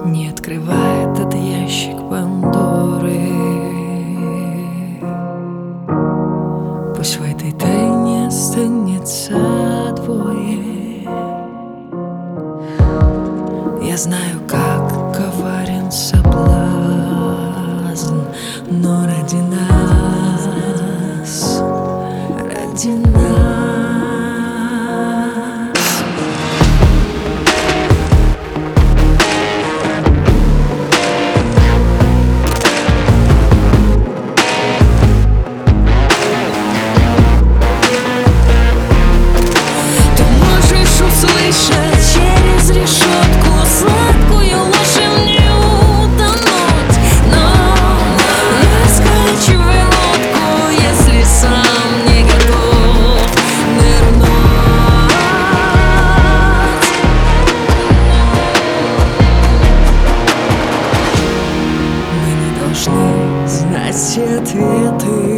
Не открывай этот ящик Пандоры. Пусть в этой тайне останется двое. Я знаю, как коварен соблазн, но ради нас, ради нас. Через решетку сладкую ложь не утонуть, но не раскачивай лодку, если сам не готов нырнуть. Мы не должны знать все ответы.